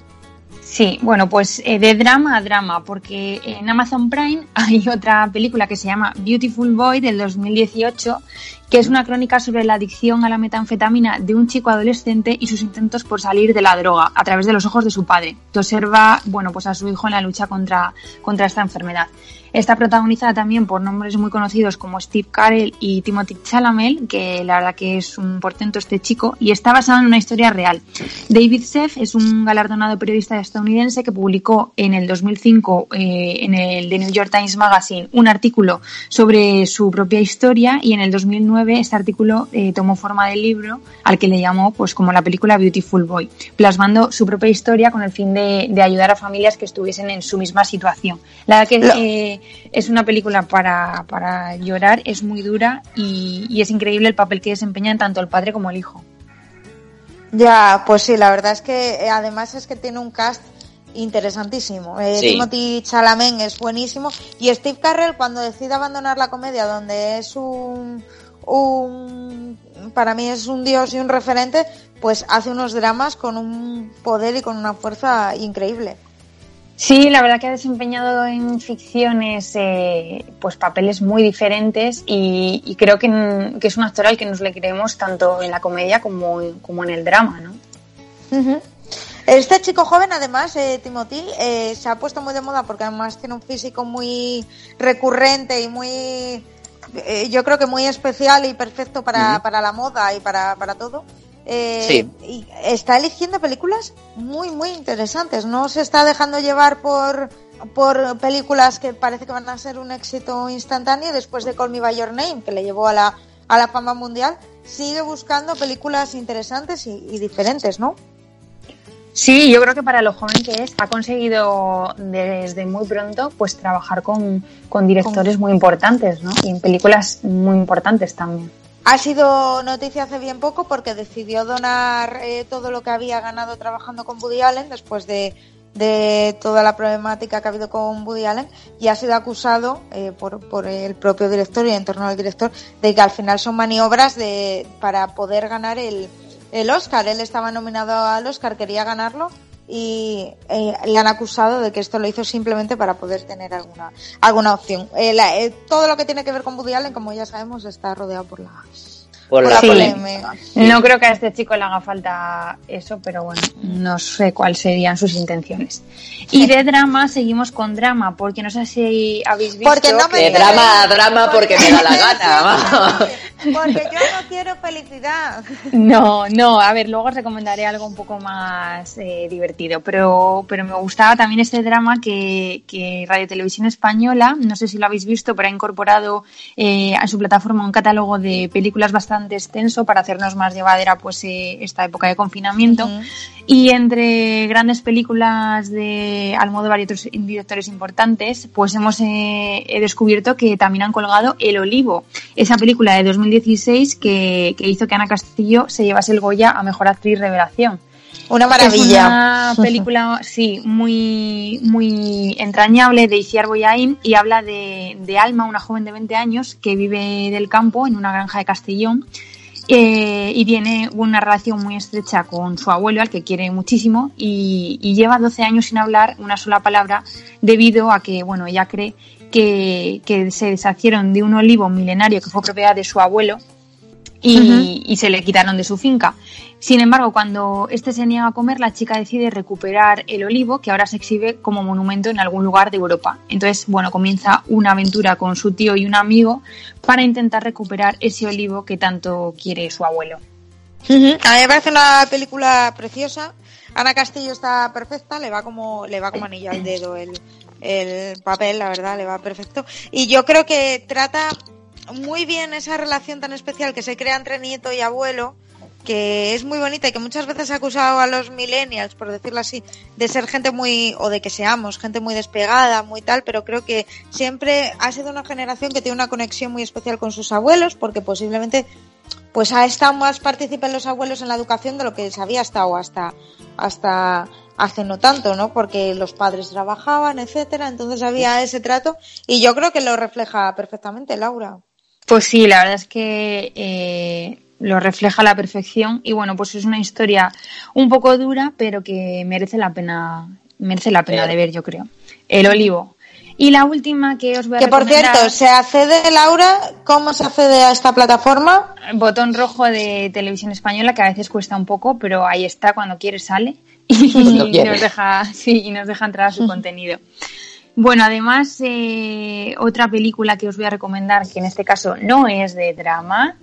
Sí, pues de drama a drama, porque en Amazon Prime hay otra película que se llama Beautiful Boy del 2018, que es una crónica sobre la adicción a la metanfetamina de un chico adolescente y sus intentos por salir de la droga a través de los ojos de su padre, que observa a su hijo en la lucha contra esta enfermedad. Está protagonizada también por nombres muy conocidos como Steve Carell y Timothée Chalamet, que la verdad que es un portento este chico, y está basada en una historia real. David Sheff es un galardonado periodista estadounidense que publicó en el 2005 en el The New York Times Magazine un artículo sobre su propia historia y en el 2009 este artículo tomó forma de libro al que le llamó como la película Beautiful Boy, plasmando su propia historia con el fin de ayudar a familias que estuviesen en su misma situación. La verdad que es una película para llorar, es muy dura y es increíble el papel que desempeñan tanto el padre como el hijo. Ya, pues sí, la verdad es que además es que tiene un cast interesantísimo. Sí. Timothée Chalamet es buenísimo y Steve Carell, cuando decide abandonar la comedia, donde es para mí es un dios y un referente, pues hace unos dramas con un poder y con una fuerza increíble. Sí, la verdad que ha desempeñado en ficciones papeles muy diferentes y creo que es un actor al que nos le creemos tanto en la comedia como en el drama, ¿no? Uh-huh. Este chico joven, además, Timothée, se ha puesto muy de moda porque además tiene un físico muy recurrente y muy, yo creo que muy especial y perfecto para la moda y para todo. Sí. Y está eligiendo películas muy, muy interesantes. No se está dejando llevar por películas que parece que van a ser un éxito instantáneo después de Call Me By Your Name, que le llevó a la fama mundial. Sigue buscando películas interesantes y diferentes, ¿no? Sí, yo creo que para lo joven que es, ha conseguido desde muy pronto trabajar con directores muy importantes, ¿no? Y en películas muy importantes también. Ha sido noticia hace bien poco porque decidió donar todo lo que había ganado trabajando con Woody Allen después de toda la problemática que ha habido con Woody Allen, y ha sido acusado por el propio director y en torno al director de que al final son maniobras para poder ganar el Oscar. Él estaba nominado al Oscar, quería ganarlo y le han acusado de que esto lo hizo simplemente para poder tener alguna opción. Todo lo que tiene que ver con Woody Allen, como ya sabemos, está rodeado por la polémica. No creo que a este chico le haga falta eso, pero bueno, no sé cuáles serían sus intenciones. Y de drama seguimos con drama, porque no sé si habéis visto de drama porque me da la gana. Porque yo no quiero felicidad. No, a ver, luego os recomendaré algo un poco más divertido, pero me gustaba también este drama que Radio Televisión Española, no sé si lo habéis visto, pero ha incorporado a su plataforma un catálogo de películas bastante extenso para hacernos más llevadera esta época de confinamiento. Uh-huh. Y entre grandes películas de Almodóvar y otros directores importantes, pues he descubierto que también han colgado El Olivo, esa película de 2016 que hizo que Ana Castillo se llevase el Goya a Mejor Actriz Revelación. Una maravilla. Es una película, sí, muy, muy entrañable, de Itziar Bollaín, y habla de Alma, una joven de 20 años que vive del campo en una granja de Castellón, y tiene una relación muy estrecha con su abuelo, al que quiere muchísimo, y lleva 12 años sin hablar una sola palabra debido a que, bueno, ella cree que se deshacieron de un olivo milenario que fue propiedad de su abuelo y se le quitaron de su finca. Sin embargo, cuando este se niega a comer, la chica decide recuperar el olivo, que ahora se exhibe como monumento en algún lugar de Europa. Entonces, bueno, comienza una aventura con su tío y un amigo para intentar recuperar ese olivo que tanto quiere su abuelo. A mí me parece una película preciosa. Ana Castillo está perfecta, le va como anillo al dedo el papel, la verdad, le va perfecto. Y yo creo que trata muy bien esa relación tan especial que se crea entre nieto y abuelo, que es muy bonita y que muchas veces ha acusado a los millennials, por decirlo así, de ser gente muy, o de que seamos gente muy despegada, muy tal, pero creo que siempre ha sido una generación que tiene una conexión muy especial con sus abuelos, porque posiblemente pues ha estado más partícipe en los abuelos en la educación de lo que se había estado hasta hace no tanto, ¿no? Porque los padres trabajaban, etcétera, entonces había ese trato y yo creo que lo refleja perfectamente, Laura. Pues sí, la verdad es que lo refleja a la perfección y bueno, pues es una historia un poco dura, pero que merece la pena de ver, yo creo. El Olivo. Y la última que os voy a recomendar... Que por cierto, ¿se accede, Laura? ¿Cómo se accede a esta plataforma? Botón rojo de Televisión Española, que a veces cuesta un poco, pero ahí está, cuando quiere sale y nos deja entrar a su contenido. Bueno, además, otra película que os voy a recomendar, que en este caso no es de drama,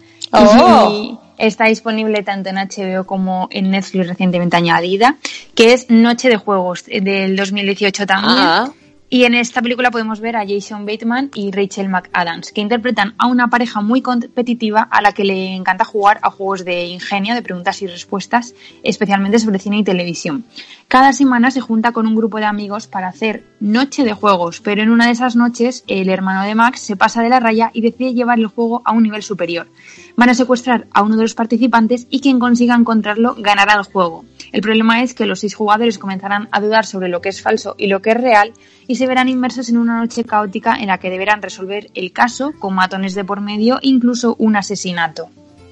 y está disponible tanto en HBO como en Netflix recientemente añadida, que es Noche de Juegos, del 2018 también. Y en esta película podemos ver a Jason Bateman y Rachel McAdams, que interpretan a una pareja muy competitiva a la que le encanta jugar a juegos de ingenio, de preguntas y respuestas, especialmente sobre cine y televisión. Cada semana se junta con un grupo de amigos para hacer Noche de Juegos, pero en una de esas noches el hermano de Max se pasa de la raya y decide llevar el juego a un nivel superior. Van a secuestrar a uno de los participantes y quien consiga encontrarlo ganará el juego. El problema es que los 6 jugadores comenzarán a dudar sobre lo que es falso y lo que es real y se verán inmersos en una noche caótica en la que deberán resolver el caso con matones de por medio, incluso un asesinato.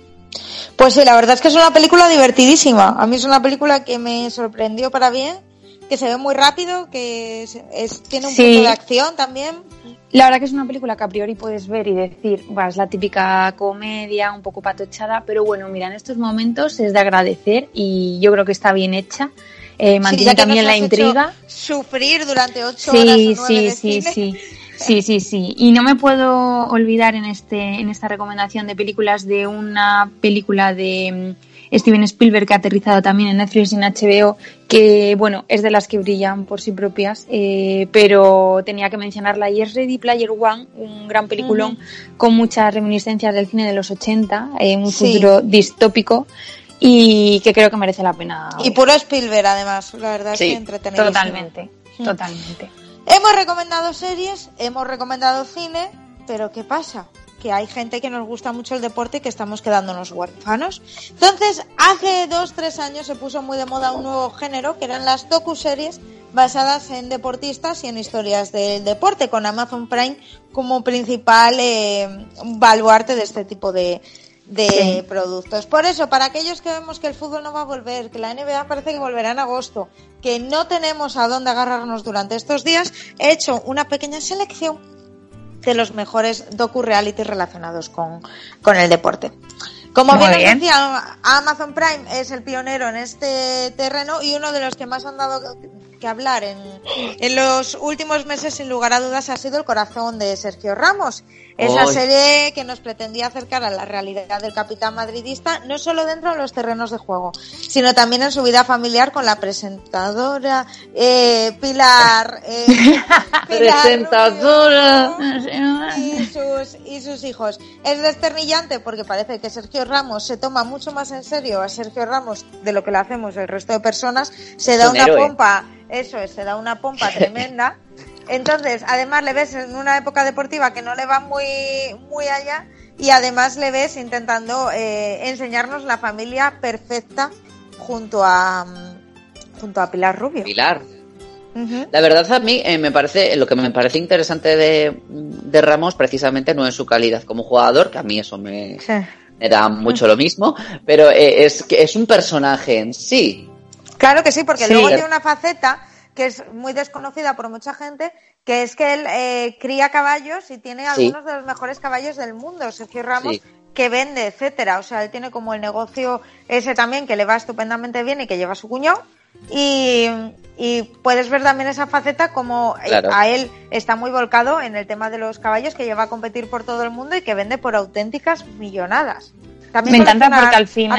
Pues sí, la verdad es que es una película divertidísima. A mí es una película que me sorprendió para bien, que se ve muy rápido, que tiene un punto de acción también. La verdad que es una película que a priori puedes ver y decir, es la típica comedia, un poco patochada, pero bueno, mira, en estos momentos es de agradecer y yo creo que está bien hecha. Mantiene también la intriga. Sufrir durante 8 horas o 9 de cine. Sí. Y no me puedo olvidar en esta recomendación de películas de una película de Steven Spielberg que ha aterrizado también en Netflix y en HBO, que bueno, es de las que brillan por sí propias, pero tenía que mencionarla, y es Ready Player One, un gran peliculón con muchas reminiscencias del cine de los 80, un futuro distópico, y que creo que merece la pena ver. Y puro Spielberg, además, la verdad es que entretenido. Totalmente. Hemos recomendado series, hemos recomendado cine, pero ¿qué pasa? Que hay gente que nos gusta mucho el deporte y que estamos quedándonos huérfanos. Entonces, hace 2-3 años se puso muy de moda un nuevo género, que eran las docuseries basadas en deportistas y en historias del deporte, con Amazon Prime como principal baluarte de este tipo de productos. Por eso, para aquellos que vemos que el fútbol no va a volver, que la NBA parece que volverá en agosto, que no tenemos a dónde agarrarnos durante estos días, he hecho una pequeña selección de los mejores docu-reality relacionados con el deporte. Como bien decía, Amazon Prime es el pionero en este terreno y uno de los que más han dado que hablar en los últimos meses, sin lugar a dudas, ha sido El corazón de Sergio Ramos. Esa serie que nos pretendía acercar a la realidad del capitán madridista, no solo dentro de los terrenos de juego, sino también en su vida familiar con la presentadora Pilar presentadora Rubio, y su sus hijos. Es desternillante porque parece que Sergio Ramos se toma mucho más en serio a Sergio Ramos de lo que lo hacemos el resto de personas. Se da una pompa, se da una pompa tremenda. Entonces, además le ves en una época deportiva que no le va muy allá, y además le ves intentando enseñarnos la familia perfecta junto a Pilar Rubio. Pilar. Uh-huh. La verdad, a mí lo que me parece interesante de Ramos precisamente no es su calidad como jugador, que a mí eso me da mucho lo mismo, pero es que es un personaje en sí. Claro que sí, porque luego tiene una faceta que es muy desconocida por mucha gente, que es que él cría caballos y tiene algunos de los mejores caballos del mundo, Sergio Ramos, que vende, etcétera. O sea, él tiene como el negocio ese también que le va estupendamente bien y que lleva su cuñado. Y puedes ver también esa faceta como a él está muy volcado en el tema de los caballos, que lleva a competir por todo el mundo y que vende por auténticas millonadas. También me encanta porque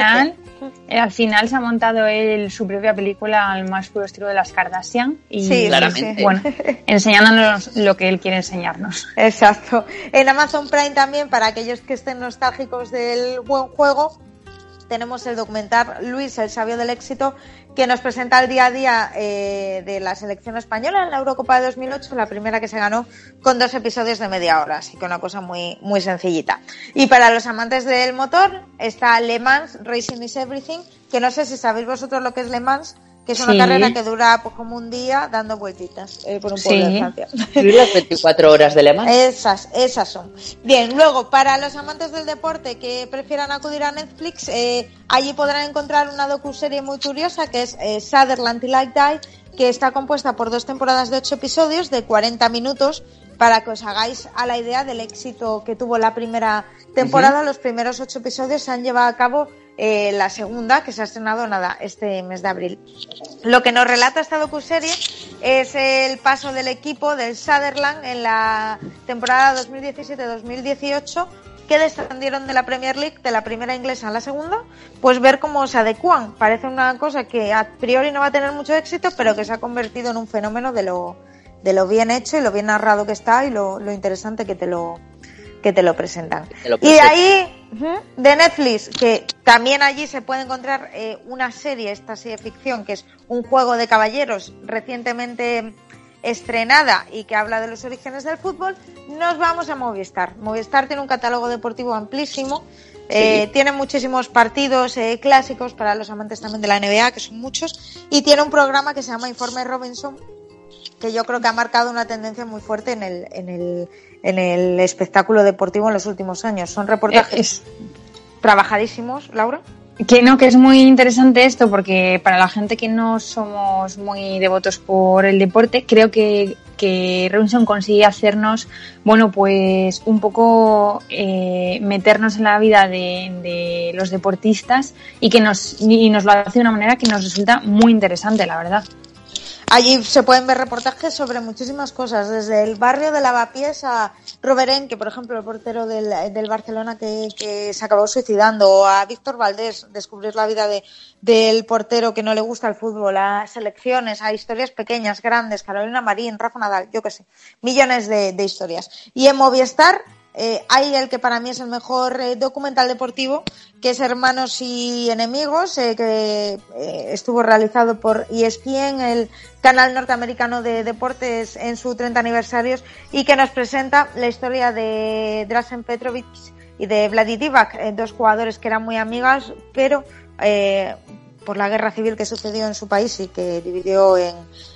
al final se ha montado él su propia película al más puro estilo de las Kardashian y claramente. Bueno, enseñándonos lo que él quiere enseñarnos. Exacto. En Amazon Prime también, para aquellos que estén nostálgicos del buen juego, tenemos el documental Luis, el sabio del éxito, que nos presenta el día a día de la selección española en la Eurocopa de 2008, la primera que se ganó, con 2 episodios de media hora, así que una cosa muy, muy sencillita. Y para los amantes del motor está Le Mans Racing is Everything, que no sé si sabéis vosotros lo que es Le Mans, que es una carrera que dura pues como un día dando vueltitas por un pueblo de Francia. ¿Y las 24 horas de Le Mans? Esas son. Bien, luego, para los amantes del deporte que prefieran acudir a Netflix, allí podrán encontrar una docuserie muy curiosa que es Sutherland Till I Die, que está compuesta por 2 temporadas de 8 episodios de 40 minutos, para que os hagáis a la idea del éxito que tuvo la primera temporada. Uh-huh. Los primeros 8 episodios se han llevado a cabo la segunda, que se ha estrenado este mes de abril. Lo que nos relata esta docuserie es el paso del equipo del Sutherland en la temporada 2017-2018, que descendieron de la Premier League, de la primera inglesa a la segunda, pues ver cómo se adecúan. Parece una cosa que a priori no va a tener mucho éxito, pero que se ha convertido en un fenómeno de lo bien hecho y lo bien narrado que está y lo interesante que te lo presentan. Y de ahí, de Netflix, que también allí se puede encontrar una serie, esta serie de ficción, que es Un juego de caballeros, recientemente estrenada y que habla de los orígenes del fútbol. Nos vamos a Movistar. Movistar tiene un catálogo deportivo amplísimo, tiene muchísimos partidos clásicos para los amantes también de la NBA, que son muchos, y tiene un programa que se llama Informe Robinson, que yo creo que ha marcado una tendencia muy fuerte en el espectáculo deportivo en los últimos años. Son reportajes trabajadísimos, Laura. Que es muy interesante esto, porque para la gente que no somos muy devotos por el deporte, creo que Robinson consigue hacernos, pues un poco meternos en la vida de los deportistas y nos lo hace de una manera que nos resulta muy interesante, la verdad. Allí se pueden ver reportajes sobre muchísimas cosas, desde el barrio de Lavapiés a Roberén, que por ejemplo el portero del Barcelona que se acabó suicidando, o a Víctor Valdés, descubrir la vida del portero que no le gusta el fútbol, a selecciones, a historias pequeñas, grandes, Carolina Marín, Rafa Nadal, yo qué sé, millones de historias. Y en Movistar hay el que para mí es el mejor documental deportivo, que es Hermanos y Enemigos, que estuvo realizado por ESPN, el canal norteamericano de deportes, en su 30 aniversario, y que nos presenta la historia de Dražen Petrović y de Vladi Divac, 2 jugadores que eran muy amigas, pero por la guerra civil que sucedió en su país y que dividió en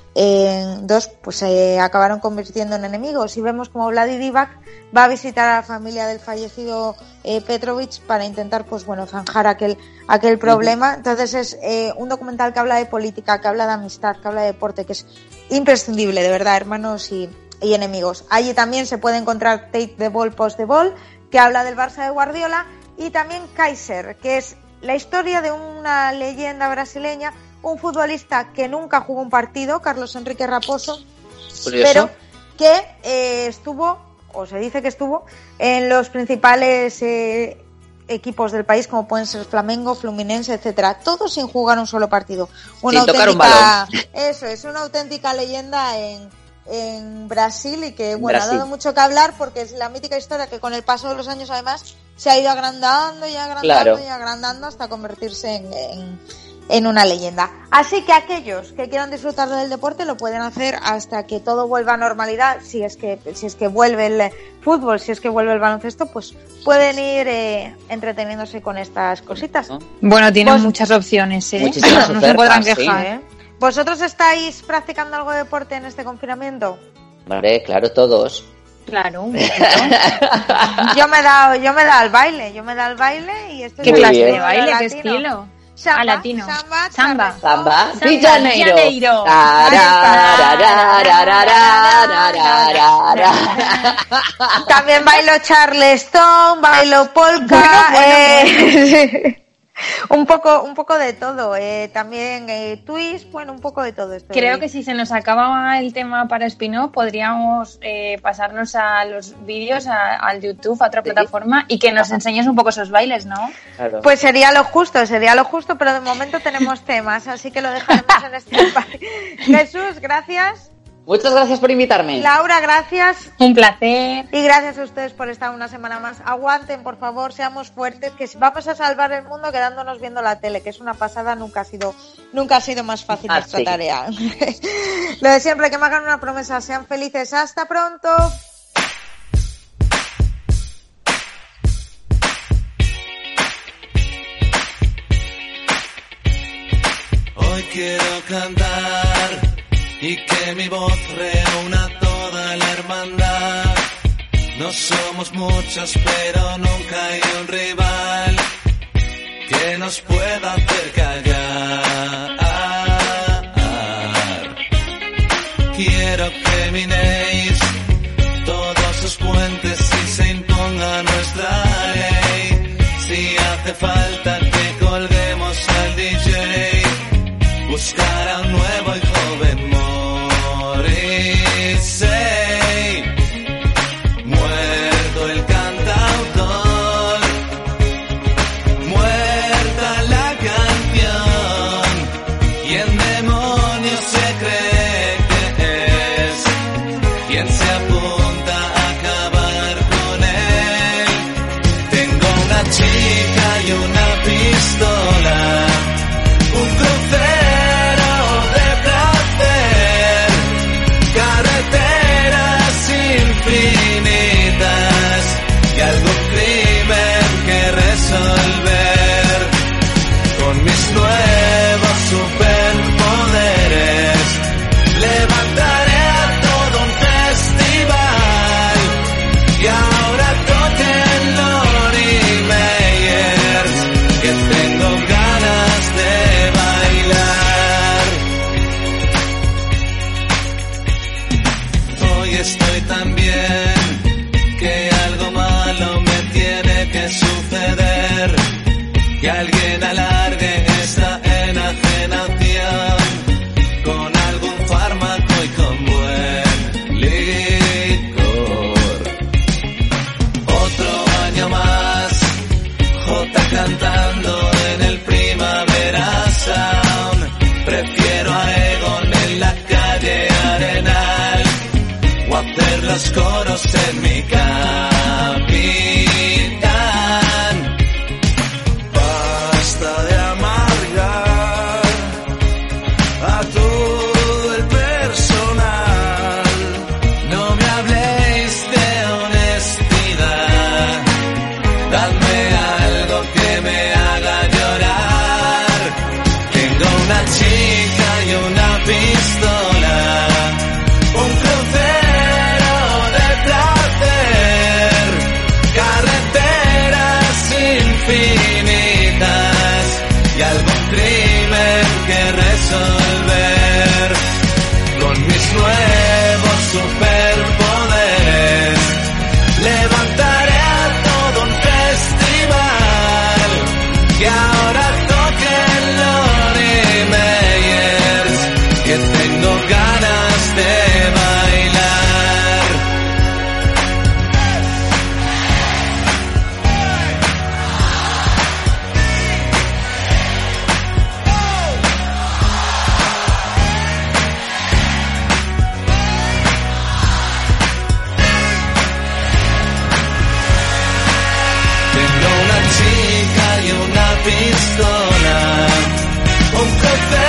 2, pues se acabaron convirtiendo en enemigos. Y vemos como Vladi Divac va a visitar a la familia del fallecido Petrović para intentar zanjar aquel problema. Entonces es un documental que habla de política, que habla de amistad, que habla de deporte, que es imprescindible, de verdad, Hermanos y Enemigos. Allí también se puede encontrar Take the Ball, Post the Ball, que habla del Barça de Guardiola, y también Kaiser, que es la historia de una leyenda brasileña, un futbolista que nunca jugó un partido, Carlos Enrique Raposo, pero que estuvo, o se dice que estuvo, en los principales equipos del país, como pueden ser Flamengo, Fluminense, etcétera, todos sin jugar un solo partido. Una sin tocar un balón. Eso es, una auténtica leyenda en Brasil y que, bueno, ha dado mucho que hablar porque es la mítica historia que con el paso de los años, además, se ha ido agrandando y agrandando y agrandando hasta convertirse en una leyenda. Así que aquellos que quieran disfrutar del deporte lo pueden hacer hasta que todo vuelva a normalidad. Si es que vuelve el fútbol, si es que vuelve el baloncesto, pues pueden ir entreteniéndose con estas cositas. Bueno, tienen muchas opciones, muchísimas no se podrán quejar, sí. ¿Vosotros estáis practicando algo de deporte en este confinamiento? Vale, claro, todos. Claro, un poquito. Yo me he dado al baile, y estoy... ¿Qué clase bien. de baile? Latino. ¿Qué estilo? Samba, latino. Samba. Di Janeiro. También bailo Charleston, bailo polka, un poco de todo, también twist, bueno, un poco de todo esto. Creo que si se nos acaba el tema para spin-off podríamos pasarnos a los vídeos, al YouTube, a otra plataforma y que nos enseñes un poco esos bailes, ¿no? Claro. Pues sería lo justo, pero de momento tenemos temas, así que lo dejaremos en stand-by. Jesús, gracias. Muchas gracias por invitarme. Laura, gracias. Un placer. Y gracias a ustedes por estar una semana más. Aguanten, por favor, seamos fuertes, que vamos a salvar el mundo quedándonos viendo la tele, que es una pasada, nunca ha sido más fácil nuestra tarea. Lo de siempre, que me hagan una promesa, sean felices. Hasta pronto. Hoy quiero cantar y que mi voz reúna toda la hermandad. No somos muchos, pero nunca hay un rival que nos pueda hacer callar. Quiero que minéis todos los puentes y se imponga nuestra ley. Si hace falta que colguemos al DJ, buscar a un nuevo y joven Morrissey. Muerto el cantautor, muerta la canción, y en demonios se cree que es quien se apunta a acabar con él. Tengo una chica y una pistola, un crucero de placer, carreteras infinitas y algún crimen que resolver. Con mis nuevos superpoderes levantaré a todo un festival, y ahora toquen Lori Meyers, que tengo ganas de bailar. Hoy estoy tan bien que algo malo me tiene que suceder, que alguien alargue esta enajenación con algún fármaco y con buen licor. Otro año más, Jota cantando en el Primavera Sound. Prefiero a Egon en la calle Arenal, o hacer los coros en mi Capitán. Basta de amargar a todo el personal. No me habléis de honestidad, dadme algo que me haga llorar. Tengo una chica y una pistola, un crucero de placer, carretera pistola, un café